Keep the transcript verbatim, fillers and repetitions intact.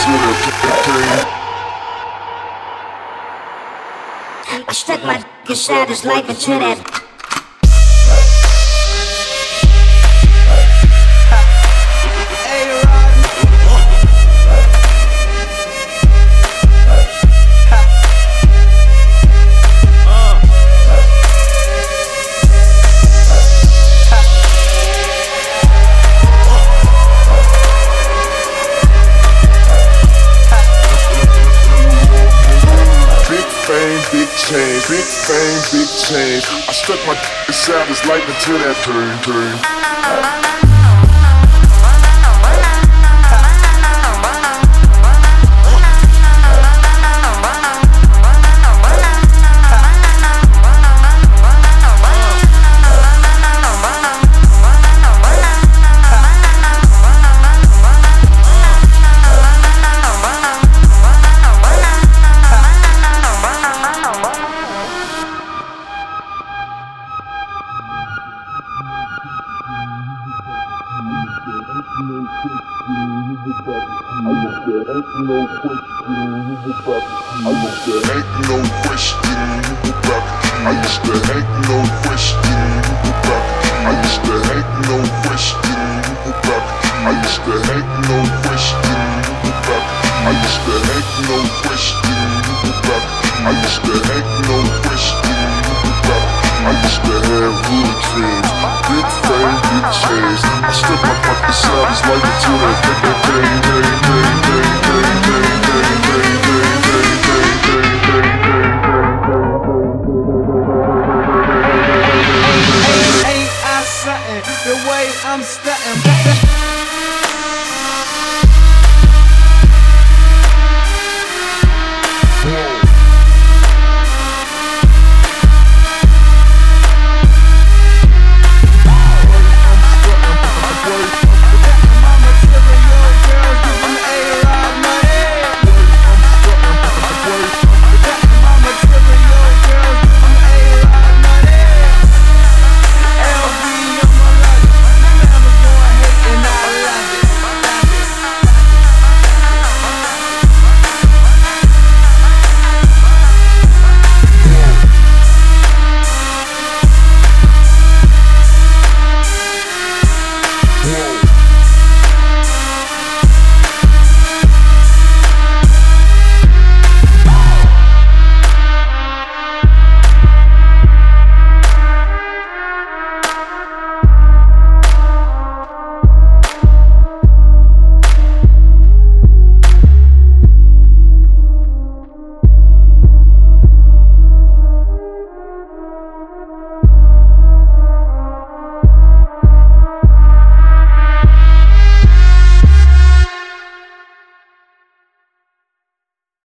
I stuck my dick inside his life into that. Big change, big fame, big change. I stuck my d inside his life into that turn, turn. Ain't no question about I used to ain't no question about I used to ain't no question about I used to ain't no question about I used to ain't no question about I used to ain't no question about I used to ain't no question about I used to have good dreams, big fame, big change. I stuck my fucking side, it's like a two and